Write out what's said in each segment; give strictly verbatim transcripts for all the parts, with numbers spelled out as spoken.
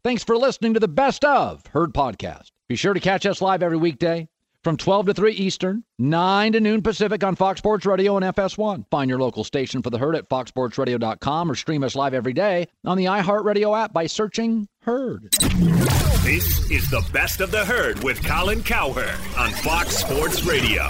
Thanks for listening to the Best of Herd podcast. Be sure to catch us live every weekday from twelve to three Eastern, nine to noon Pacific on Fox Sports Radio and F S one. Find your local station for the Herd at fox sports radio dot com or stream us live every day on the iHeartRadio app by searching Herd. This is the Best of the Herd with Colin Cowherd on Fox Sports Radio.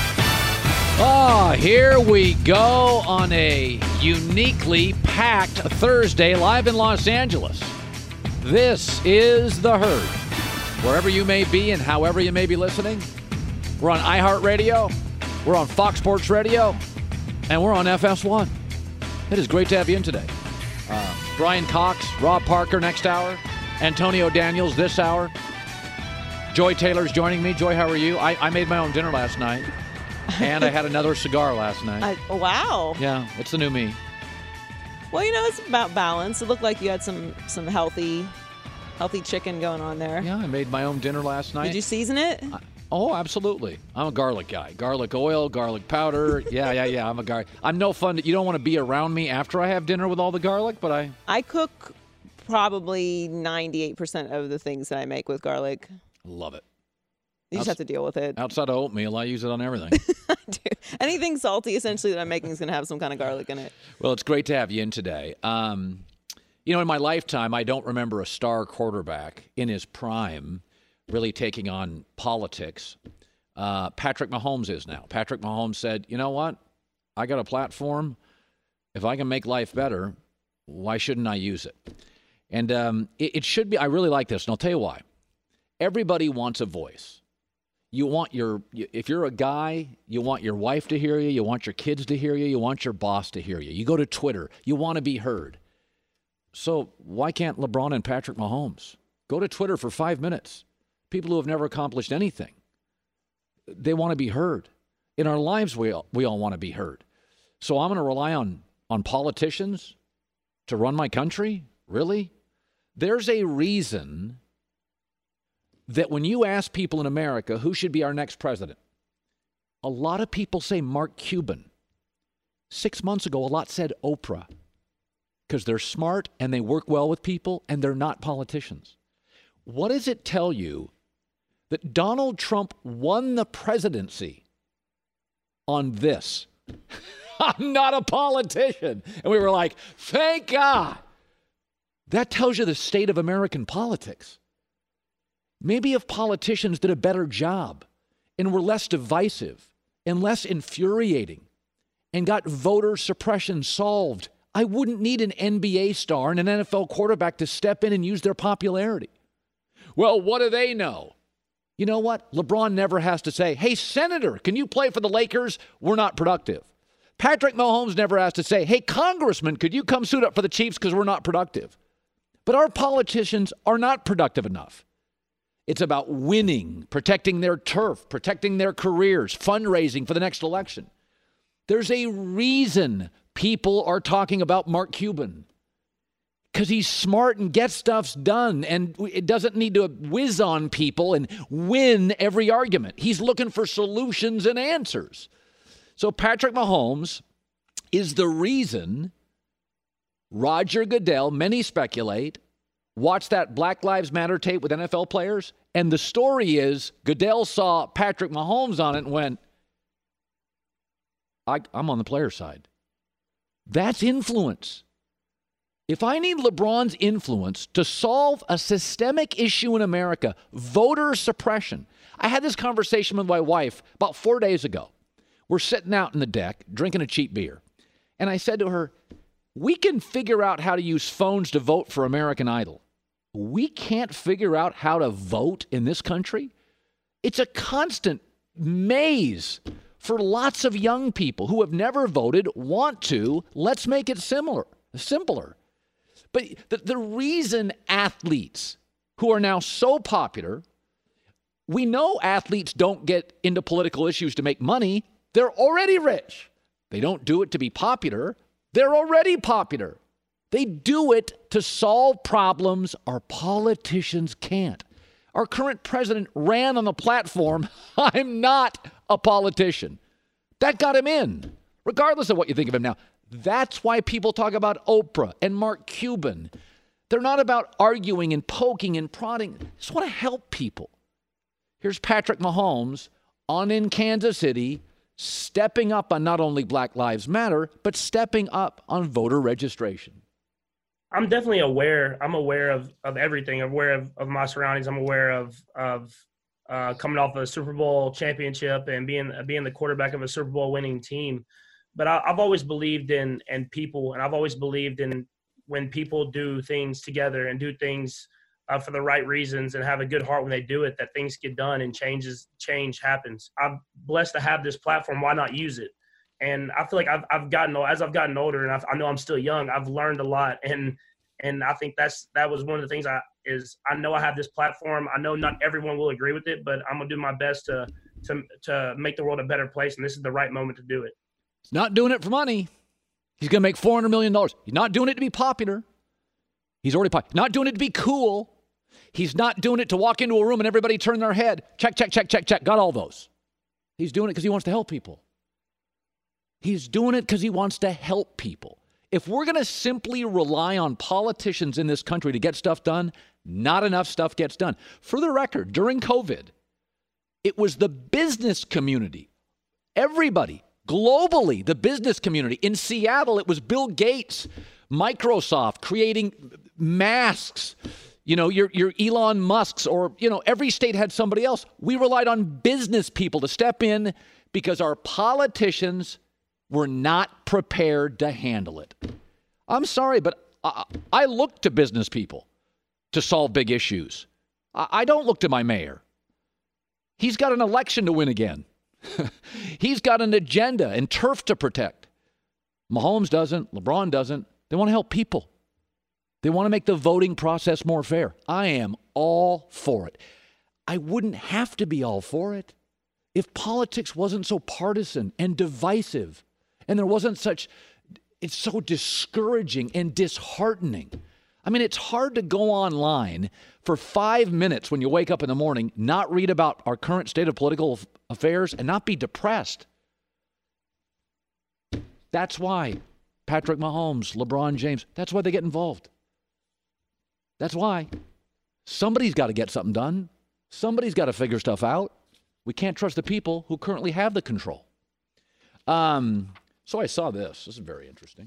Oh, here we go on a uniquely packed Thursday live in Los Angeles. This is the Herd. Wherever you may be and however you may be listening, we're on iHeartRadio, we're on Fox Sports Radio, and we're on F S one. It is great to have you in today. Uh, Brian Cox, Rob Parker next hour, Antonio Daniels this hour. Joy Taylor's joining me. Joy, how are you? I, I made my own dinner last night, and I had another cigar last night. Uh, wow. Yeah, it's the new me. Well, you know, it's about balance. It looked like you had some some healthy healthy chicken going on there. Yeah, I made my own dinner last night. Did you season it? I, oh, absolutely. I'm a garlic guy. Garlic oil, garlic powder. Yeah, yeah, yeah. I'm a garlic. I'm no fun. To, you don't want to be around me after I have dinner with all the garlic, but I... I cook probably ninety-eight percent of the things that I make with garlic. Love it. You just have to deal with it. Outside of oatmeal, I use it on everything. I do. Anything salty, essentially, that I'm making is going to have some kind of garlic in it. Well, it's great to have you in today. Um, you know, in my lifetime, I don't remember a star quarterback in his prime really taking on politics. Uh, Patrick Mahomes is now. Patrick Mahomes said, you know what? I got a platform. If I can make life better, why shouldn't I use it? And um, it, it should be, I really like this, and I'll tell you why. Everybody wants a voice. You want your, if you're a guy, you want your wife to hear you, you want your kids to hear you, you want your boss to hear you. You go to Twitter, you want to be heard. So why can't LeBron and Patrick Mahomes go to Twitter for five minutes? People who have never accomplished anything, they want to be heard. In our lives, we all, we all want to be heard. So I'm going to rely on, on politicians to run my country? Really? There's a reason that when you ask people in America who should be our next president, a lot of people say Mark Cuban. Six months ago, a lot said Oprah, because they're smart and they work well with people and they're not politicians. What does it tell you that Donald Trump won the presidency on this? I'm not a politician. And we were like, thank God. That tells you the state of American politics. Maybe if politicians did a better job and were less divisive and less infuriating and got voter suppression solved, I wouldn't need an N B A star and an N F L quarterback to step in and use their popularity. Well, what do they know? You know what? LeBron never has to say, hey, Senator, can you play for the Lakers? We're not productive. Patrick Mahomes never has to say, hey, Congressman, could you come suit up for the Chiefs because we're not productive? But our politicians are not productive enough. It's about winning, protecting their turf, protecting their careers, fundraising for the next election. There's a reason people are talking about Mark Cuban, because he's smart and gets stuff done, and it doesn't need to whiz on people and win every argument. He's looking for solutions and answers. So Patrick Mahomes is the reason Roger Goodell, many speculate, watched that Black Lives Matter tape with N F L players, and the story is Goodell saw Patrick Mahomes on it and went, I, I'm on the player side. That's influence. If I need LeBron's influence to solve a systemic issue in America, voter suppression. I had this conversation with my wife about four days ago. We're sitting out in the deck, drinking a cheap beer. And I said to her, we can figure out how to use phones to vote for American Idol. We can't figure out how to vote in this country. It's a constant maze for lots of young people who have never voted, want to. Let's make it similar, simpler. But the, the reason athletes who are now so popular, we know athletes don't get into political issues to make money. They're already rich. They don't do it to be popular. They're already popular. They do it to solve problems our politicians can't. Our current president ran on the platform, I'm not a politician. That got him in, regardless of what you think of him now. That's why people talk about Oprah and Mark Cuban. They're not about arguing and poking and prodding. They just want to help people. Here's Patrick Mahomes on in Kansas City, stepping up on not only Black Lives Matter, but stepping up on voter registration. I'm definitely aware. I'm aware of, of everything. I'm aware of, of my surroundings. I'm aware of of uh, coming off a Super Bowl championship and being being the quarterback of a Super Bowl winning team. But I, I've always believed in in people, and I've always believed in when people do things together and do things uh, for the right reasons and have a good heart when they do it, that things get done and changes change happens. I'm blessed to have this platform. Why not use it? And I feel like I've I've gotten as I've gotten older, and I've, I know I'm still young. I've learned a lot, and and I think that's that was one of the things I is I know I have this platform. I know not everyone will agree with it, but I'm gonna do my best to to to make the world a better place, and this is the right moment to do it. He's not doing it for money. He's gonna make four hundred million dollars. He's not doing it to be popular. He's already popular. Not doing it to be cool. He's not doing it to walk into a room and everybody turn their head. Check, check, check, check, check. Got all those. He's doing it because he wants to help people. He's doing it because he wants to help people. If we're going to simply rely on politicians in this country to get stuff done, not enough stuff gets done. For the record, during COVID, it was the business community, everybody, globally, the business community. In Seattle, it was Bill Gates, Microsoft, creating masks. You know, your your Elon Musks, or, you know, every state had somebody else. We relied on business people to step in because our politicians were not prepared to handle it. I'm sorry, but I, I look to business people to solve big issues. I, I don't look to my mayor. He's got an election to win again. He's got an agenda and turf to protect. Mahomes doesn't. LeBron doesn't. They want to help people. They want to make the voting process more fair. I am all for it. I wouldn't have to be all for it if politics wasn't so partisan and divisive, and there wasn't such, it's so discouraging and disheartening. I mean, it's hard to go online for five minutes when you wake up in the morning, not read about our current state of political affairs, and not be depressed. That's why Patrick Mahomes, LeBron James, that's why they get involved. That's why. Somebody's got to get something done. Somebody's got to figure stuff out. We can't trust the people who currently have the control. Um, so I saw this. This is very interesting.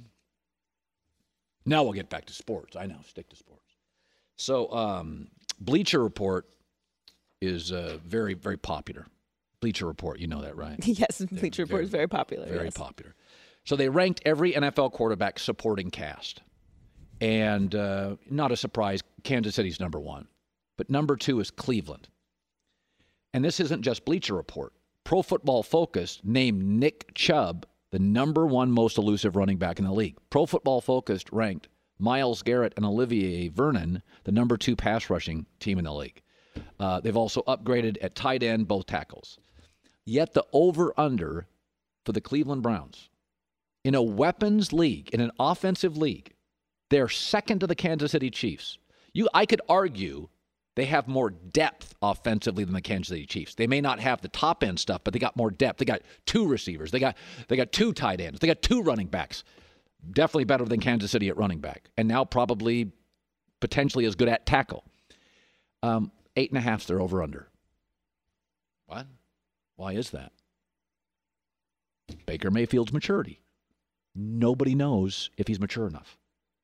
Now we'll get back to sports. I know, stick to sports. So um, Bleacher Report is uh, very, very popular. Bleacher Report, you know that, right? Yes, Bleacher Report is very popular. Very yes. popular. So they ranked every N F L quarterback supporting cast. And uh, not a surprise, Kansas City's number one. But number two is Cleveland. And this isn't just Bleacher Report. Pro Football Focus named Nick Chubb the number one most elusive running back in the league. Pro Football Focus ranked Myles Garrett and Olivier Vernon the number two pass rushing team in the league. Uh, they've also upgraded at tight end, both tackles. Yet the over-under for the Cleveland Browns, in a weapons league, in an offensive league, they're second to the Kansas City Chiefs. You, I could argue they have more depth offensively than the Kansas City Chiefs. They may not have the top end stuff, but they got more depth. They got two receivers. They got they got two tight ends. They got two running backs. Definitely better than Kansas City at running back, and now probably potentially as good at tackle. Um, eight and a half's their over under. What? Why is that? Baker Mayfield's maturity. Nobody knows if he's mature enough.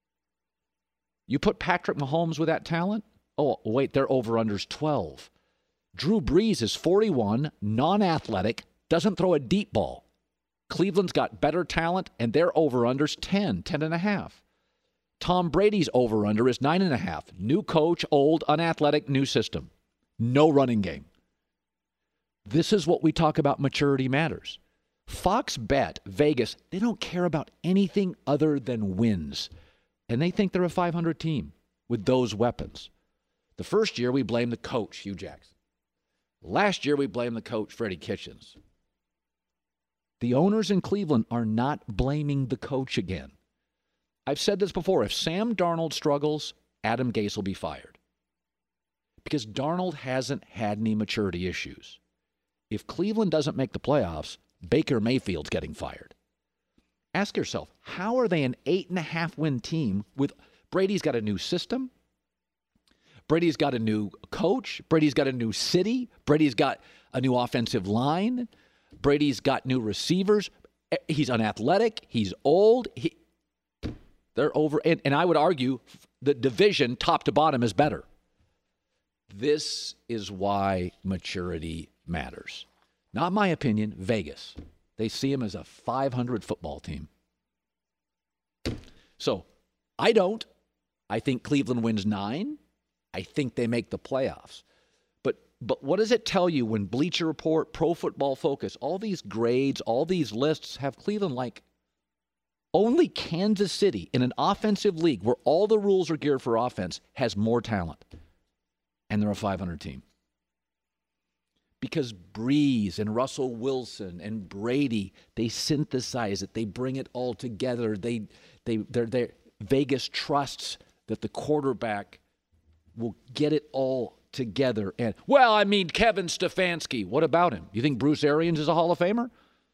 You put Patrick Mahomes with that talent? Oh, wait, their over-under's twelve. Drew Brees is forty-one, non-athletic, doesn't throw a deep ball. Cleveland's got better talent, and their over-under's ten, ten and a half. Tom Brady's over-under is nine and a half. New coach, old, unathletic, new system. No running game. This is what we talk about maturity matters. Fox Bet, Vegas, they don't care about anything other than wins. And they think they're a five hundred team with those weapons. The first year, we blamed the coach, Hugh Jackson. Last year, we blamed the coach, Freddie Kitchens. The owners in Cleveland are not blaming the coach again. I've said this before. If Sam Darnold struggles, Adam Gase will be fired. Because Darnold hasn't had any maturity issues. If Cleveland doesn't make the playoffs, Baker Mayfield's getting fired. Ask yourself, how are they an eight and a half win team with Brady's got a new system. Brady's got a new coach. Brady's got a new city. Brady's got a new offensive line. Brady's got new receivers. He's unathletic. He's old. He, they're over. And, and I would argue the division, top to bottom, is better. This is why maturity matters. Not my opinion, Vegas. They see him as a five hundred football team. So I don't. I think Cleveland wins nine. I think they make the playoffs. But but what does it tell you when Bleacher Report, Pro Football Focus, all these grades, all these lists have Cleveland like only Kansas City in an offensive league where all the rules are geared for offense has more talent. And they're a five hundred team. Because Breeze and Russell Wilson and Brady, they synthesize it. They bring it all together. They, they, they're, they're, Vegas trusts that the quarterback will get it all together. And, well, I mean, Kevin Stefanski, what about him? You think Bruce Arians is a Hall of Famer?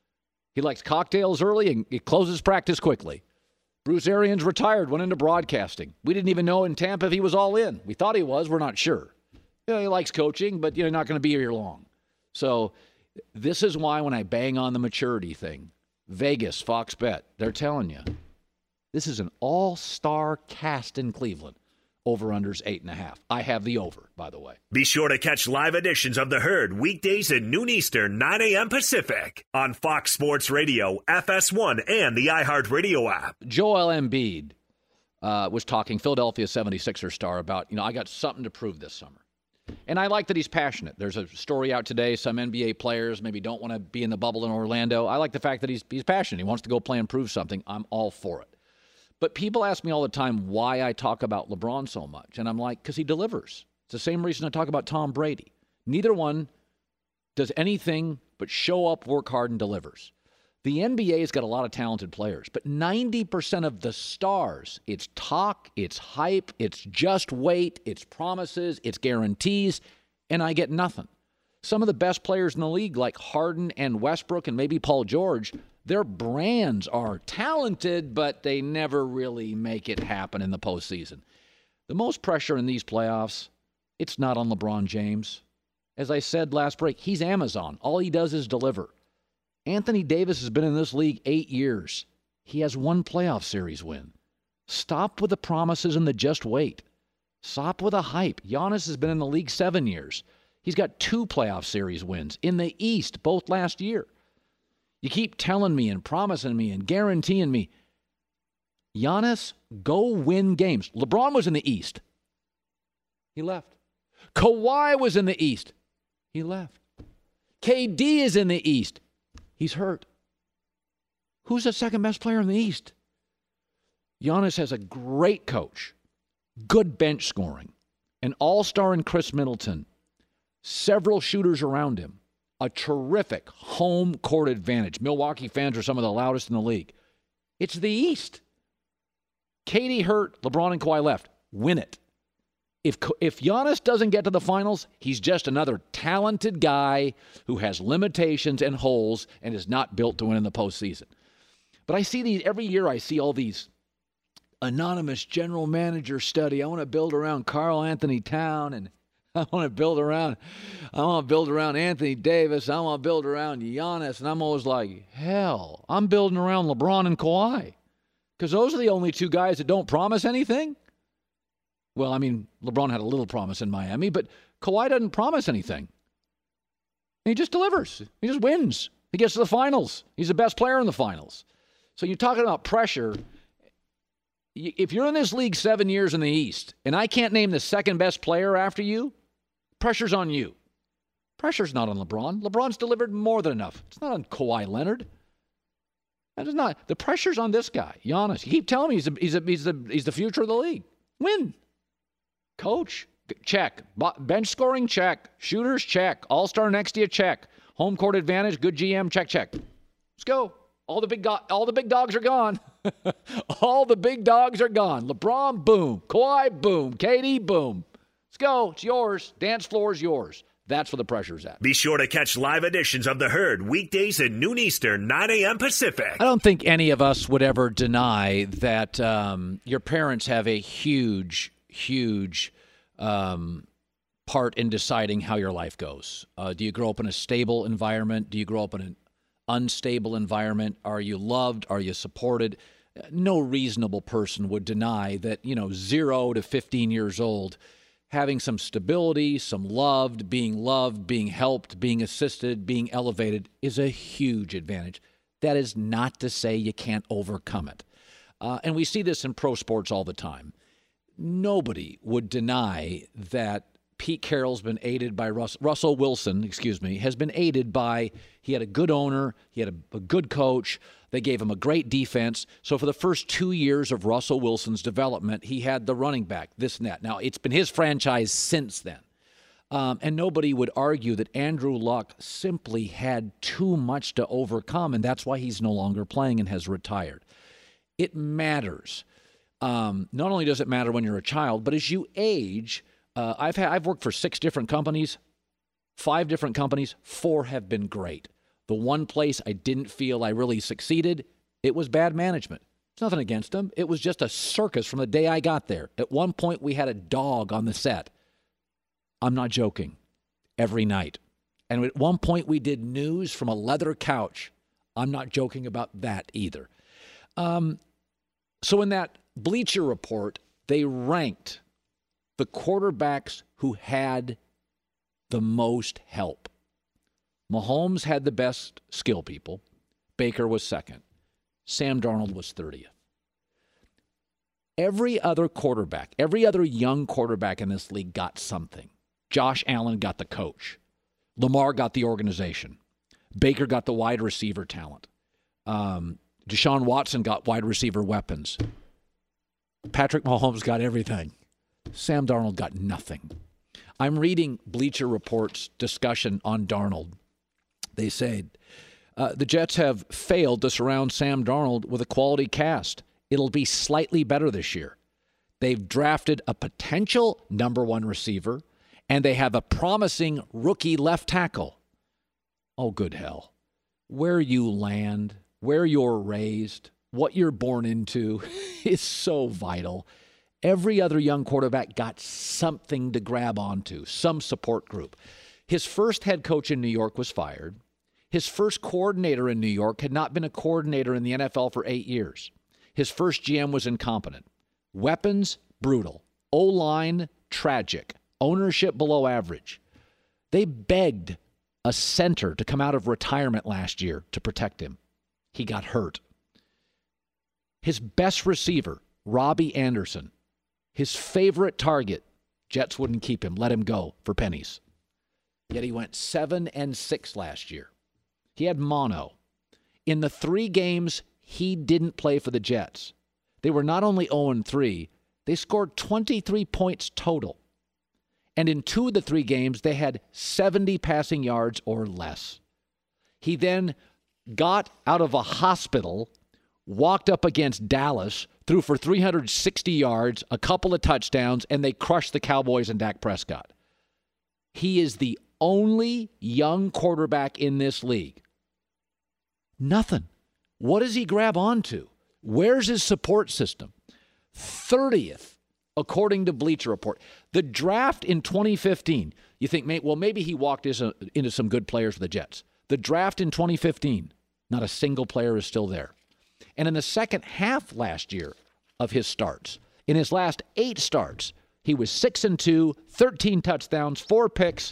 He likes cocktails early and he closes practice quickly. Bruce Arians retired, went into broadcasting. We didn't even know in Tampa if he was all in. We thought he was. We're not sure. You know, he likes coaching, but you're not going to be here long. So this is why when I bang on the maturity thing, Vegas, Fox Bet, they're telling you, this is an all-star cast in Cleveland. Over-unders eight and a half. I have the over, by the way. Be sure to catch live editions of The Herd weekdays at noon Eastern, nine a.m. Pacific on Fox Sports Radio, F S one, and the iHeartRadio app. Joel Embiid uh, was talking, Philadelphia seventy-sixers star, about, you know, I got something to prove this summer. And I like that he's passionate. There's a story out today. Some N B A players maybe don't want to be in the bubble in Orlando. I like the fact that he's he's passionate. He wants to go play and prove something. I'm all for it. But people ask me all the time why I talk about LeBron so much. And I'm like, because he delivers. It's the same reason I talk about Tom Brady. Neither one does anything but show up, work hard, and delivers. The N B A's got a lot of talented players, but ninety percent of the stars, it's talk, it's hype, it's just wait, it's promises, it's guarantees, and I get nothing. Some of the best players in the league, like Harden and Westbrook and maybe Paul George, their brands are talented, but they never really make it happen in the postseason. The most pressure in these playoffs, it's not on LeBron James. As I said last break, he's Amazon. All he does is deliver. Anthony Davis has been in this league eight years. He has one playoff series win. Stop with the promises and the just wait. Stop with the hype. Giannis has been in the league seven years. He's got two playoff series wins in the East, both last year. You keep telling me and promising me and guaranteeing me. Giannis, go win games. LeBron was in the East. He left. Kawhi was in the East. He left. K D is in the East. He's hurt. Who's the second best player in the East? Giannis has a great coach, good bench scoring, an all-star in Chris Middleton, several shooters around him, a terrific home court advantage. Milwaukee fans are some of the loudest in the league. It's the East. K D hurt, LeBron and Kawhi left. Win it. If if Giannis doesn't get to the finals, he's just another talented guy who has limitations and holes and is not built to win in the postseason. But I see these every year. I see all these anonymous general manager study. I want to build around Karl Anthony Towns, and I want to build around. I want to build around Anthony Davis. I want to build around Giannis, and I'm always like, hell, I'm building around LeBron and Kawhi, because those are the only two guys that don't promise anything. Well, I mean, LeBron had a little promise in Miami, but Kawhi doesn't promise anything. He just delivers. He just wins. He gets to the finals. He's the best player in the finals. So you're talking about pressure. If you're in this league seven years in the East, and I can't name the second best player after you, pressure's on you. Pressure's not on LeBron. LeBron's delivered more than enough. It's not on Kawhi Leonard. That is not. The pressure's on this guy, Giannis. You keep telling me he's, a, he's, a, he's, the, he's the future of the league. Win. Coach, check. Bench scoring, check. Shooters, check. All-star next to you, check. Home court advantage, good G M, check, check. Let's go. All the big go- all the big dogs are gone. All the big dogs are gone. LeBron, boom. Kawhi, boom. K D, boom. Let's go. It's yours. Dance floor is yours. That's where the pressure's at. Be sure to catch live editions of The Herd weekdays at noon Eastern, nine a.m. Pacific. I don't think any of us would ever deny that um, your parents have a huge, huge um, part in deciding how your life goes. Uh, do you grow up in a stable environment? Do you grow up in an unstable environment? Are you loved? Are you supported? No reasonable person would deny that, you know, zero to fifteen years old, having some stability, some loved, being loved, being helped, being assisted, being elevated is a huge advantage. That is not to say you can't overcome it. Uh, and we see this in pro sports all the time. Nobody would deny that Pete Carroll's been aided by Russ, Russell Wilson, excuse me, has been aided by, he had a good owner, he had a, a good coach, they gave him a great defense. So for the first two years of Russell Wilson's development, he had the running back, this and that. Now, it's been his franchise since then. Um, and nobody would argue that Andrew Luck simply had too much to overcome, and that's why he's no longer playing and has retired. It matters. Um, not only does it matter when you're a child, but as you age, uh, I've had, I've worked for six different companies, five different companies, four have been great. The one place I didn't feel I really succeeded, it was bad management. It's nothing against them. It was just a circus from the day I got there. At one point, we had a dog on the set. I'm not joking. Every night. And at one point, we did news from a leather couch. I'm not joking about that either. Um, so in that Bleacher Report, they ranked the quarterbacks who had the most help. Mahomes had the best skill people. Baker was second. Sam Darnold was thirtieth. Every other quarterback, every other young quarterback in this league got something. Josh Allen got the coach. Lamar got the organization. Baker got the wide receiver talent. Um, Deshaun Watson got wide receiver weapons. Patrick Mahomes got everything. Sam Darnold got nothing. I'm reading Bleacher Report's discussion on Darnold. They say, uh, the Jets have failed to surround Sam Darnold with a quality cast. It'll be slightly better this year. They've drafted a potential number one receiver, and they have a promising rookie left tackle. Oh, good hell. Where you land, where you're raised, what you're born into is so vital. Every other young quarterback got something to grab onto, some support group. His first head coach in New York was fired. His first coordinator in New York had not been a coordinator in the N F L for eight years. His first G M was incompetent. Weapons, brutal. O-line, tragic. Ownership below average. They begged a center to come out of retirement last year to protect him. He got hurt. His best receiver, Robbie Anderson, his favorite target, Jets wouldn't keep him, let him go for pennies. Yet he went seven and six last year. He had mono. In the three games he didn't play for the Jets, they were not only oh and three, they scored twenty-three points total. And in two of the three games, they had seventy passing yards or less. He then got out of a hospital, walked up against Dallas, threw for three hundred sixty yards, a couple of touchdowns, and they crushed the Cowboys and Dak Prescott. He is the only young quarterback in this league. Nothing. What does he grab onto? Where's his support system? thirtieth, according to Bleacher Report. The draft in twenty fifteen, you think, well, maybe he walked into some good players for the Jets. The draft in twenty fifteen, not a single player is still there. And in the second half last year of his starts, in his last eight starts, he was six and two, thirteen touchdowns, four picks.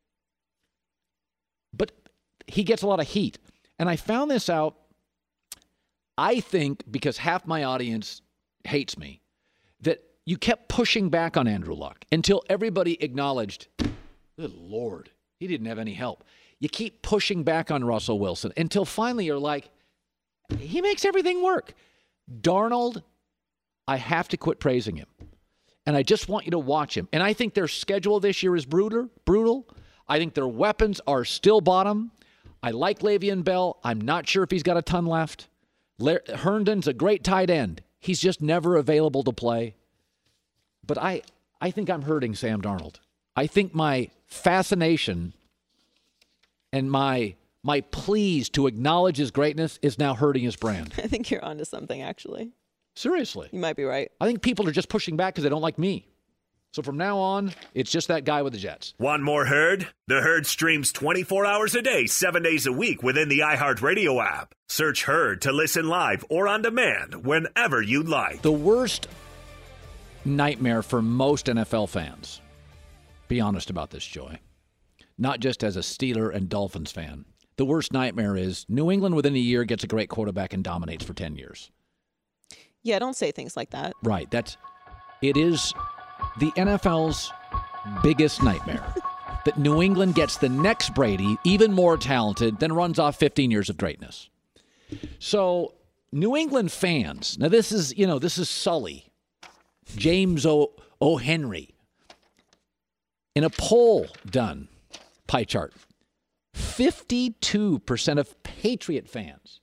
But he gets a lot of heat. And I found this out, I think, because half my audience hates me, that you kept pushing back on Andrew Luck until everybody acknowledged, good Lord, he didn't have any help. You keep pushing back on Russell Wilson until finally you're like, he makes everything work. Darnold, I have to quit praising him. And I just want you to watch him. And I think their schedule this year is brutal. brutal. I think their weapons are still bottom. I like Le'Veon Bell. I'm not sure if he's got a ton left. Le- Herndon's a great tight end. He's just never available to play. But I, I think I'm hurting Sam Darnold. I think my fascination and my my pleas to acknowledge his greatness is now hurting his brand. I think you're onto something, actually. Seriously. You might be right. I think people are just pushing back because they don't like me. So from now on, it's just that guy with the Jets. Want more Herd? The Herd streams twenty-four hours a day, seven days a week within the iHeartRadio app. Search Herd to listen live or on demand whenever you like. The worst nightmare for most N F L fans, be honest about this, Joy, not just as a Steeler and Dolphins fan. The worst nightmare is New England within a year gets a great quarterback and dominates for ten years. Yeah, don't say things like that. Right. That's, it is the N F L's biggest nightmare. That New England gets the next Brady, even more talented, then runs off fifteen years of greatness. So New England fans, now this is, you know, this is Sully, James O. O. Henry. In a poll done, pie chart, fifty-two percent of Patriot fans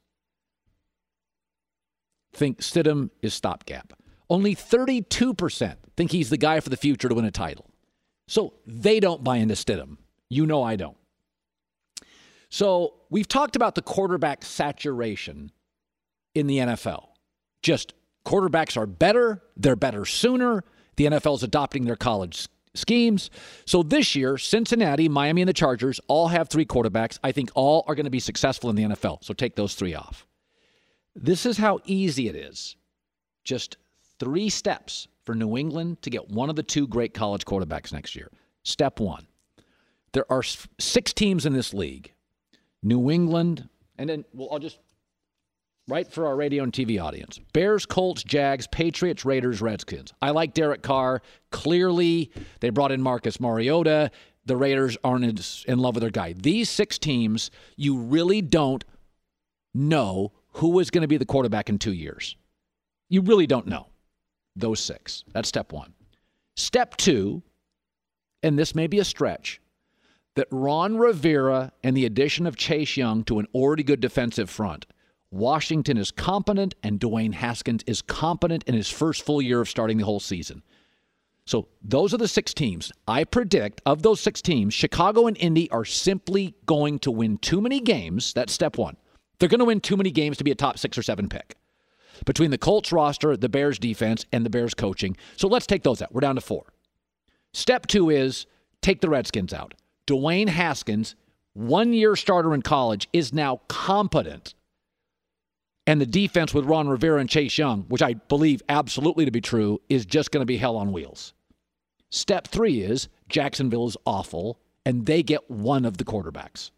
think Stidham is stopgap. Only thirty-two percent think he's the guy for the future to win a title. So they don't buy into Stidham. You know I don't. So we've talked about the quarterback saturation in the N F L. Just quarterbacks are better. They're better sooner. The N F L's adopting their college schemes. So this year, Cincinnati, Miami, and the Chargers all have three quarterbacks. I think all are going to be successful in the N F L. So take those three off. This is how easy it is. Just three steps for New England to get one of the two great college quarterbacks next year. Step one, there are six teams in this league. New England, and then well, I'll just, right for our radio and T V audience, Bears, Colts, Jags, Patriots, Raiders, Redskins. I like Derek Carr. Clearly, they brought in Marcus Mariota. The Raiders aren't in love with their guy. These six teams, you really don't know who is going to be the quarterback in two years. You really don't know. Those six. That's step one. Step two, and this may be a stretch, that Ron Rivera and the addition of Chase Young to an already good defensive front, Washington is competent and Dwayne Haskins is competent in his first full year of starting the whole season. So those are the six teams. I predict of those six teams, Chicago and Indy are simply going to win too many games. That's step one. They're going to win too many games to be a top six or seven pick. Between the Colts roster, the Bears defense, and the Bears coaching. So let's take those out. We're down to four. Step two is take the Redskins out. Dwayne Haskins, one-year starter in college, is now competent. And the defense with Ron Rivera and Chase Young, which I believe absolutely to be true, is just going to be hell on wheels. Step three is Jacksonville is awful, and they get one of the quarterbacks.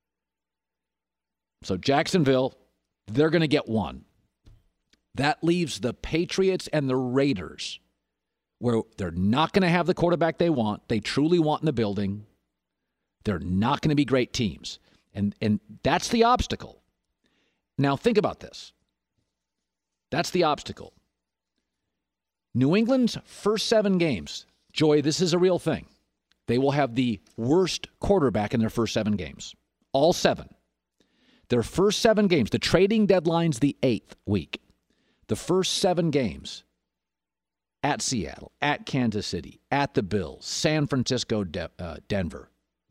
So Jacksonville, they're going to get one. That leaves the Patriots and the Raiders, where they're not going to have the quarterback they want, they truly want in the building. They're not going to be great teams. And, and that's the obstacle. Now think about this. That's the obstacle. New England's first seven games, Joy, this is a real thing. They will have the worst quarterback in their first seven games. All seven. Their first seven games, the trading deadline's the eighth week. The first seven games, at Seattle, at Kansas City, at the Bills, San Francisco, De- uh, Denver.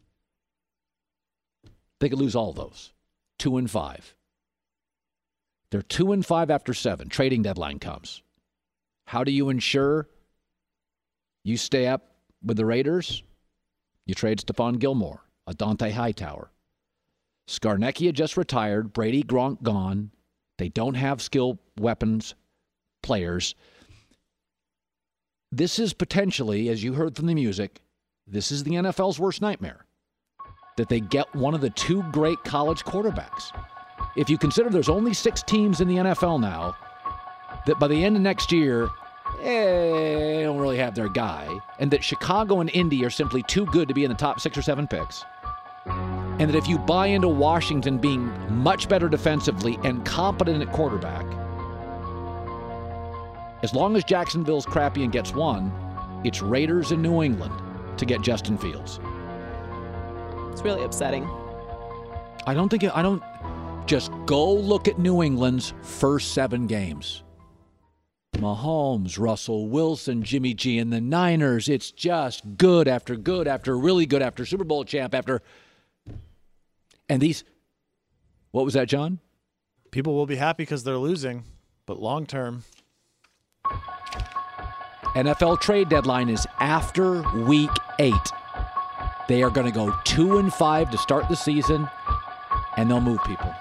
They could lose all those. Two and five. They're two and five after seven. Trading deadline comes. How do you ensure you stay up with the Raiders? You trade Stephon Gilmore, a Dante Hightower. Skarnecchia just retired. Brady, Gronk gone. They don't have skill weapons players. This is potentially, as you heard from the music, this is the N F L's worst nightmare. That they get one of the two great college quarterbacks. If you consider there's only six teams in the N F L now, that by the end of next year, eh, they don't really have their guy, and that Chicago and Indy are simply too good to be in the top six or seven picks, and that if you buy into Washington being much better defensively and competent at quarterback, as long as Jacksonville's crappy and gets one, it's Raiders in New England to get Justin Fields. It's really upsetting. I don't think, it, I don't, just go look at New England's first seven games. Mahomes, Russell Wilson, Jimmy G, and the Niners. It's just good after good after really good after Super Bowl champ after. And these, what was that, John? People will be happy because they're losing, but long term. N F L trade deadline is after week eight. They are going to go two and five to start the season, and they'll move people.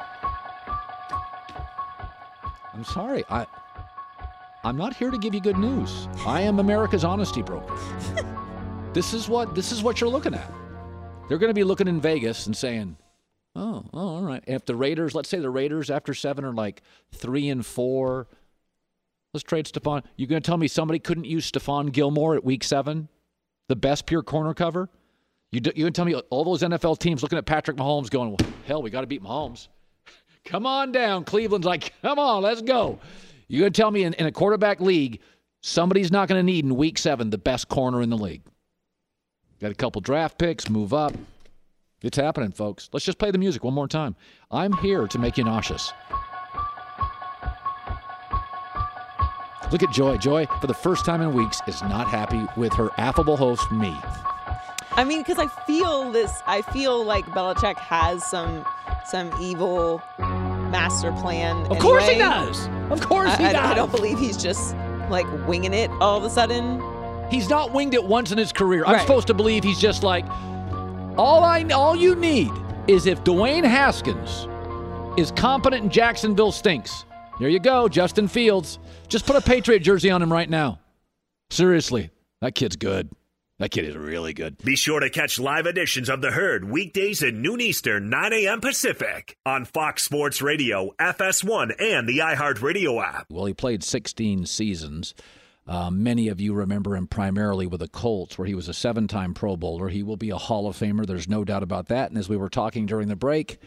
I'm sorry. I, I'm not here to give you good news. I am America's honesty broker. This is what this is what you're looking at. They're going to be looking in Vegas and saying, "Oh, oh, all right." And if the Raiders, let's say the Raiders after seven are like three and four, let's trade Stephon. You going to tell me somebody couldn't use Stephon Gilmore at week seven, the best pure corner cover? You you going to tell me all those N F L teams looking at Patrick Mahomes going, well, hell, we got to beat Mahomes. Come on down. Cleveland's like, come on, let's go. You're going to tell me in, in a quarterback league, somebody's not going to need in week seven the best corner in the league. Got a couple draft picks, move up. It's happening, folks. Let's just play the music one more time. I'm here to make you nauseous. Look at Joy. Joy, for the first time in weeks, is not happy with her affable host, me. I mean, because I feel this, I feel like Belichick has some some evil master plan. Of anyway. course he does. Of course he I, does. I, I don't believe he's just like winging it all of a sudden. He's not winged it once in his career. I'm Right. supposed to believe he's just like, all I, all you need is if Dwayne Haskins is competent and Jacksonville stinks. There you go, Justin Fields. Just put a Patriot jersey on him right now. Seriously, that kid's good. That kid is really good. Be sure to catch live editions of The Herd weekdays at noon Eastern, nine a.m. Pacific on Fox Sports Radio, F S one, and the iHeartRadio app. Well, he played sixteen seasons. Uh, many of you remember him primarily with the Colts, where he was a seven-time Pro Bowler. He will be a Hall of Famer. There's no doubt about that. And as we were talking during the break,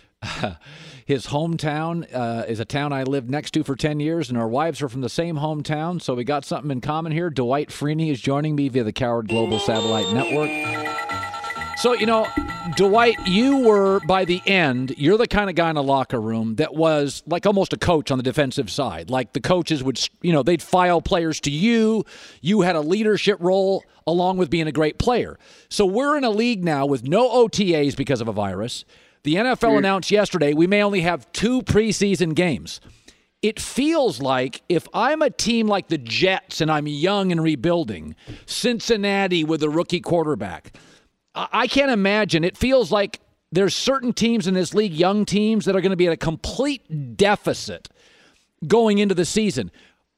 his hometown uh, is a town I lived next to for ten years, and our wives are from the same hometown, so we got something in common here. Dwight Freeney is joining me via the Coward Global Satellite Network. So, you know, Dwight, you were, by the end, you're the kind of guy in a locker room that was like almost a coach on the defensive side. Like the coaches would, you know, they'd file players to you. You had a leadership role along with being a great player. So we're in a league now with no O T As because of a virus. The N F L announced yesterday we may only have two preseason games. It feels like if I'm a team like the Jets and I'm young and rebuilding, Cincinnati with a rookie quarterback, I can't imagine. It feels like there's certain teams in this league, young teams, that are going to be at a complete deficit going into the season.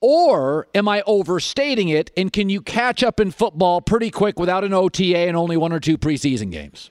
Or am I overstating it, and can you catch up in football pretty quick without an O T A and only one or two preseason games?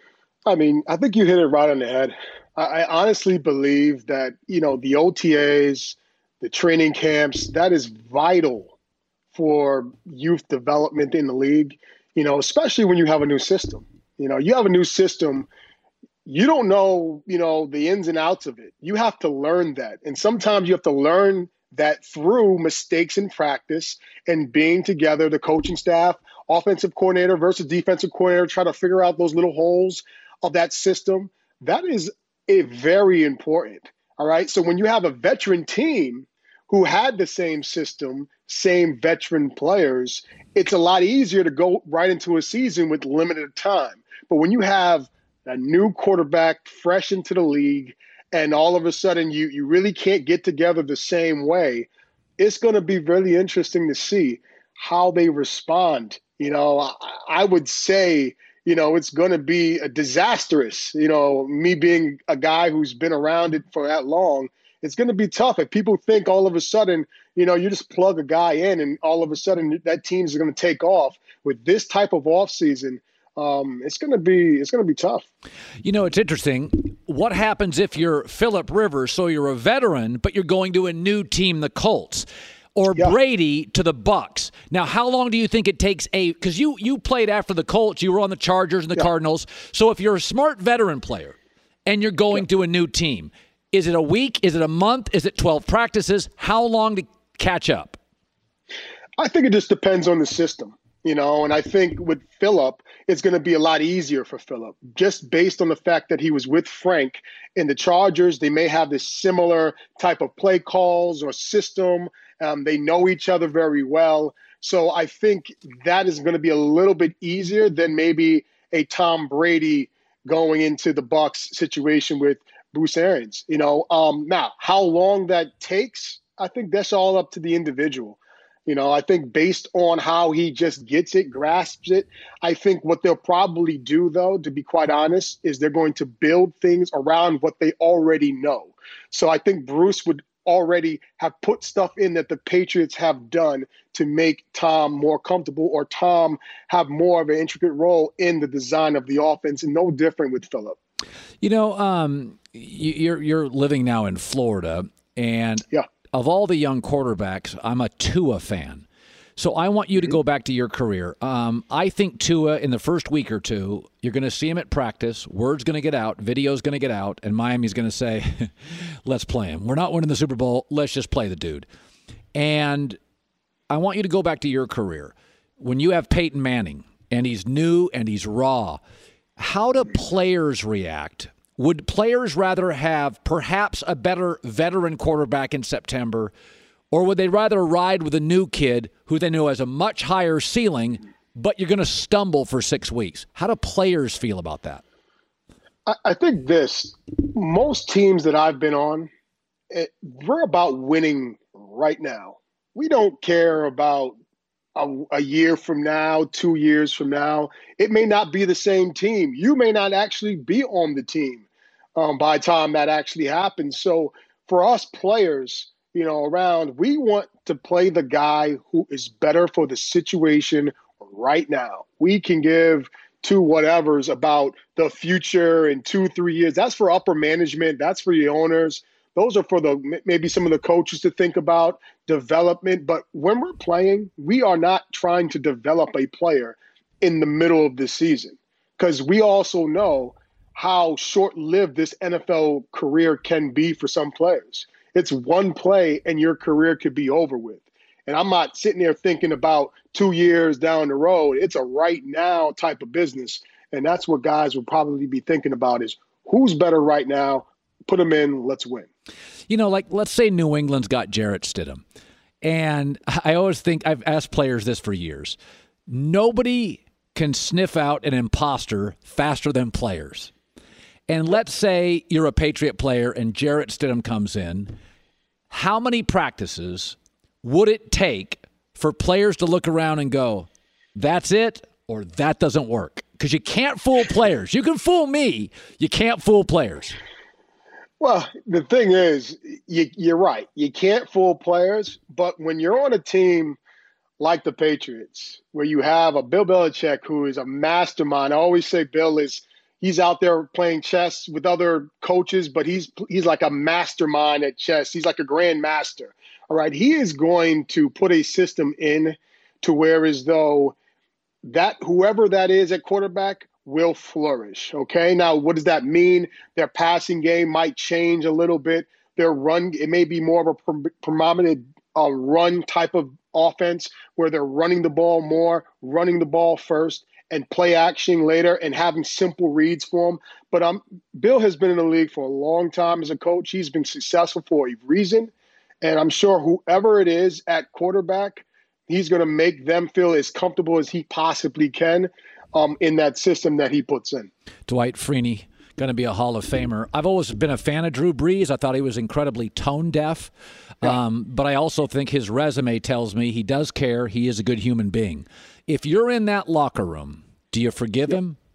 I mean, I think you hit it right on the head. I, I honestly believe that, you know, the O T As, the training camps, that is vital for youth development in the league, you know, especially when you have a new system. You know, you have a new system, you don't know, you know, the ins and outs of it. You have to learn that. And sometimes you have to learn that through mistakes in practice and being together, the coaching staff, offensive coordinator versus defensive coordinator, try to figure out those little holes of that system. That is a very important. All right. So when you have a veteran team who had the same system, same veteran players, it's a lot easier to go right into a season with limited time. But when you have a new quarterback fresh into the league and all of a sudden you, you really can't get together the same way, it's going to be really interesting to see how they respond. You know, I, I would say, you know, it's going to be a disastrous, you know, me being a guy who's been around it for that long. It's going to be tough if people think all of a sudden, you know, you just plug a guy in and all of a sudden that team's going to take off with this type of offseason. Um, it's going to be it's going to be tough. You know, it's interesting. What happens if you're Phillip Rivers, so you're a veteran, but you're going to a new team, the Colts, or yeah. Brady to the Bucks? Now, how long do you think it takes a – because you, you played after the Colts. You were on the Chargers and the yeah. Cardinals. So if you're a smart veteran player and you're going yeah. to a new team, is it a week? Is it a month? Is it twelve practices? How long to catch up? I think it just depends on the system, you know, and I think with Phillip, it's going to be a lot easier for Phillip just based on the fact that he was with Frank in the Chargers. They may have this similar type of play calls or system Um, they know each other very well. So I think that is going to be a little bit easier than maybe a Tom Brady going into the Bucs situation with Bruce Arians. You know, um, now how long that takes, I think that's all up to the individual. You know, I think based on how he just gets it, grasps it, I think what they'll probably do, though, to be quite honest, is they're going to build things around what they already know. So I think Bruce would already have put stuff in that the Patriots have done to make Tom more comfortable, or Tom have more of an intricate role in the design of the offense, and no different with Philip. You know, um, you're you're living now in Florida, and yeah. of all the young quarterbacks, I'm a Tua fan. So I want you to go back to your career. Um, I think Tua, in the first week or two, you're going to see him at practice. Word's going to get out. Video's going to get out. And Miami's going to say, let's play him. We're not winning the Super Bowl. Let's just play the dude. And I want you to go back to your career. When you have Peyton Manning, and he's new and he's raw, how do players react? Would players rather have perhaps a better veteran quarterback in September, or would they rather ride with a new kid who they know has a much higher ceiling, but you're going to stumble for six weeks? How do players feel about that? I, I think this, most teams that I've been on, it, we're about winning right now. We don't care about a, a year from now, two years from now. It may not be the same team. You may not actually be on the team um, by the time that actually happens. So for us players, you know, around, we want to play the guy who is better for the situation right now. We can give two whatevers about the future in two, three years. That's for upper management. That's for the owners. Those are for the maybe some of the coaches to think about development. But when we're playing, we are not trying to develop a player in the middle of the season, because we also know how short-lived this N F L career can be for some players. It's one play and your career could be over with. And I'm not sitting there thinking about two years down the road. It's a right now type of business. And that's what guys would probably be thinking about is who's better right now, put them in, let's win. You know, like let's say New England's got Jarrett Stidham. And I always think, I've asked players this for years, nobody can sniff out an imposter faster than players. And let's say you're a Patriot player and Jarrett Stidham comes in. How many practices would it take for players to look around and go, that's it, or that doesn't work? Because you can't fool players. You can fool me. You can't fool players. Well, the thing is, you, you're right. You can't fool players. But when you're on a team like the Patriots, where you have a Bill Belichick who is a mastermind, I always say Bill is he's out there playing chess with other coaches, but he's he's like a mastermind at chess. He's like a grand master. All right. He is going to put a system in to where as though that whoever that is at quarterback will flourish. Okay. Now, what does that mean? Their passing game might change a little bit. Their run, it may be more of a predominant uh, run type of offense where they're running the ball more, running the ball first, and play action later and having simple reads for him. But um, Bill has been in the league for a long time as a coach. He's been successful for a reason. And I'm sure whoever it is at quarterback, he's going to make them feel as comfortable as he possibly can um, in that system that he puts in. Dwight Freeney, going to be a Hall of Famer. I've always been a fan of Drew Brees. I thought he was incredibly tone deaf. Yeah. Um, but I also think his resume tells me he does care. He is a good human being. If you're in that locker room, do you forgive yeah. him?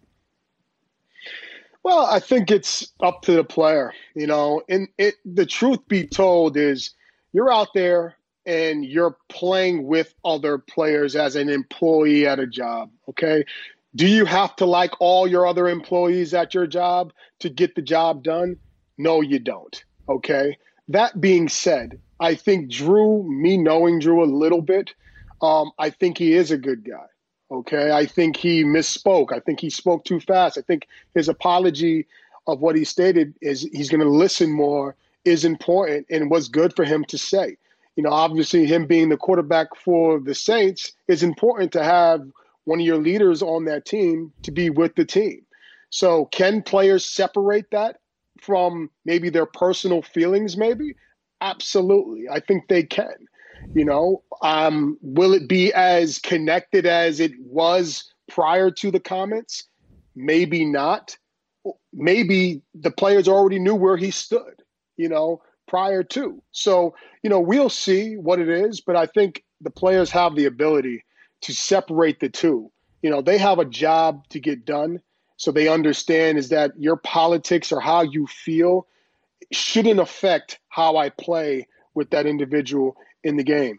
Well, I think it's up to the player, you know, and it, the truth be told is you're out there and you're playing with other players as an employee at a job. Okay. Do you have to like all your other employees at your job to get the job done? No, you don't. Okay. That being said, I think Drew, me knowing Drew a little bit, um, I think he is a good guy. Okay. I think he misspoke. I think he spoke too fast. I think his apology of what he stated is he's going to listen more is important and was good for him to say. You know, obviously him being the quarterback for the Saints is important to have one of your leaders on that team to be with the team. So can players separate that from maybe their personal feelings? Maybe. Absolutely. I think they can. You know, um, will it be as connected as it was prior to the comments? Maybe not. Maybe the players already knew where he stood, you know, prior to. So, you know, we'll see what it is, but I think the players have the ability to separate the two. You know, they have a job to get done. So they understand is that your politics or how you feel shouldn't affect how I play with that individual in the game.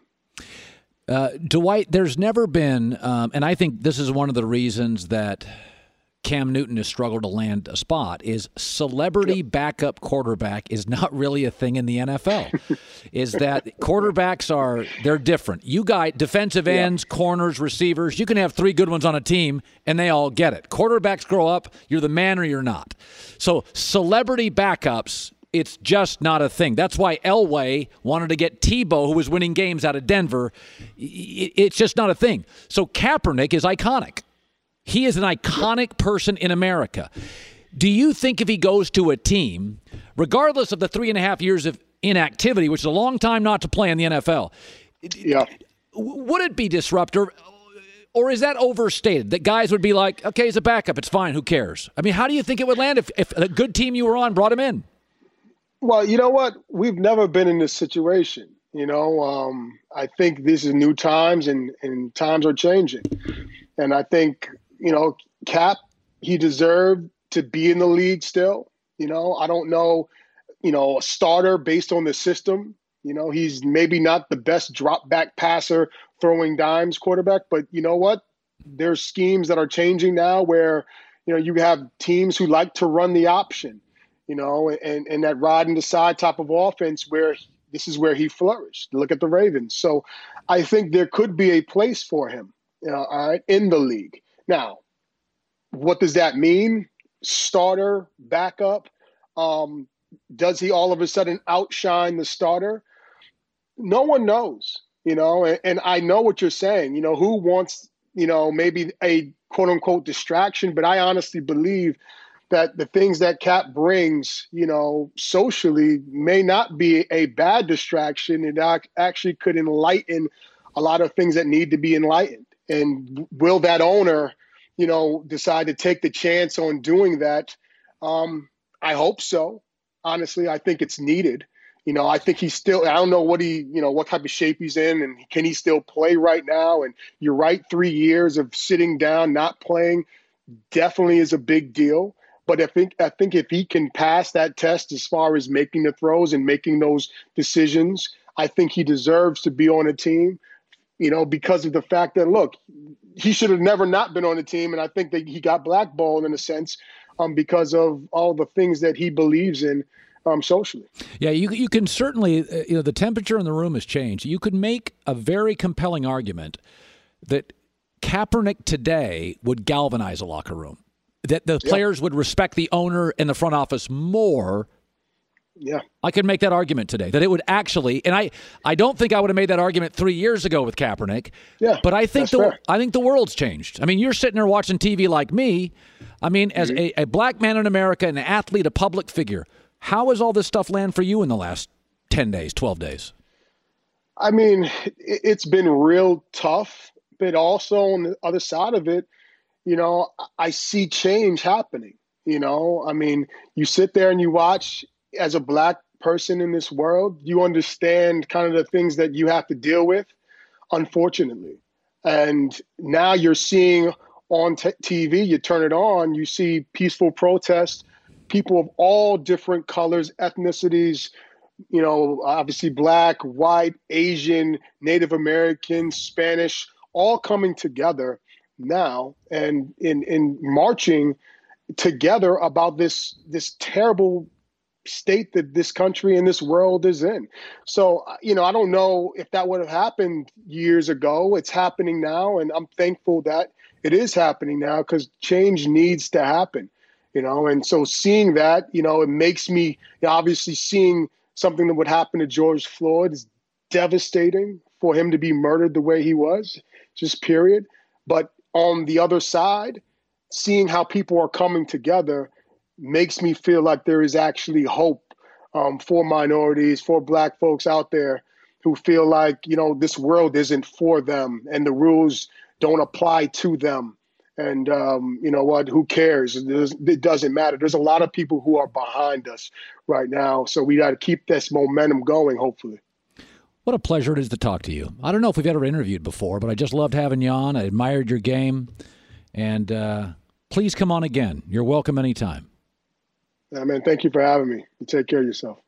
Uh, Dwight, there's never been, um, and I think this is one of the reasons that Cam Newton has struggled to land a spot, is celebrity yep. backup quarterback is not really a thing in the N F L. Is that quarterbacks are, they're different. You got defensive ends, yeah. corners, receivers. You can have three good ones on a team, and they all get it. Quarterbacks grow up, you're the man or you're not. So celebrity backups, it's just not a thing. That's why Elway wanted to get Tebow, who was winning games out of Denver. It's just not a thing. So Kaepernick is iconic. He is an iconic person in America. Do you think if he goes to a team, regardless of the three and a half years of inactivity, which is a long time not to play in the N F L, yeah. would it be disruptive? Or is that overstated, that guys would be like, okay, he's a backup, it's fine, who cares? I mean, how do you think it would land if, if a good team you were on brought him in? Well, you know what? We've never been in this situation. You know, um, I think this is new times and, and times are changing. And I think, you know, Cap, he deserved to be in the league still. You know, I don't know, you know, a starter based on the system. You know, he's maybe not the best drop back passer, throwing dimes quarterback, but you know what? There's schemes that are changing now where, you know, you have teams who like to run the option, you know, and, and that ride and decide type of offense where this is where he flourished. Look at the Ravens. So I think there could be a place for him, you know, all right, in the league. Now, what does that mean? Starter, backup? Um, does he all of a sudden outshine the starter? No one knows, you know, and, and I know what you're saying. You know, who wants, you know, maybe a quote unquote distraction, but I honestly believe that the things that Cap brings, you know, socially may not be a bad distraction. It actually could enlighten a lot of things that need to be enlightened. And will that owner, you know, decide to take the chance on doing that? Um, I hope so. Honestly, I think it's needed. You know, I think he's still, I don't know what he, you know, what type of shape he's in and can he still play right now? And you're right, three years of sitting down, not playing definitely is a big deal. But I think, I think if he can pass that test as far as making the throws and making those decisions, I think he deserves to be on a team. You know, because of the fact that, look, he should have never not been on the team. And I think that he got blackballed in a sense um, because of all the things that he believes in um, socially. Yeah, you you can certainly, uh, you know, the temperature in the room has changed. You could make a very compelling argument that Kaepernick today would galvanize a locker room, that the yeah. players would respect the owner and the front office more. Yeah, I could make that argument today, that it would actually, and I, I don't think I would have made that argument three years ago with Kaepernick. Yeah, but I think the fair. I think the world's changed. I mean, you're sitting there watching T V like me. I mean, as mm-hmm. a, a black man in America, an athlete, a public figure, how has all this stuff land for you in the last ten days, twelve days? I mean, it's been real tough, but also on the other side of it, you know, I see change happening. You know, I mean, you sit there and you watch. As a black person in this world, you understand kind of the things that you have to deal with, unfortunately. And now you're seeing on t- T V, you turn it on, you see peaceful protests, people of all different colors, ethnicities, you know, obviously black, white, Asian, Native American, Spanish, all coming together now and in, in marching together about this, this terrible state that this country and this world is in. So, you know, I don't know if that would have happened years ago. It's happening now, and I'm thankful that it is happening now because change needs to happen, you know. And so seeing that, you know, it makes me, you know, obviously seeing something that would happen to George Floyd is devastating for him to be murdered the way he was, just period. But on the other side, seeing how people are coming together makes me feel like there is actually hope um, for minorities, for black folks out there who feel like, you know, this world isn't for them and the rules don't apply to them. And, um, you know what, who cares? It, does, it doesn't matter. There's a lot of people who are behind us right now. So we got to keep this momentum going, hopefully. What a pleasure it is to talk to you. I don't know if we've ever interviewed before, but I just loved having you on. I admired your game. And uh, please come on again. You're welcome anytime. Yeah, man, thank you for having me. You take care of yourself.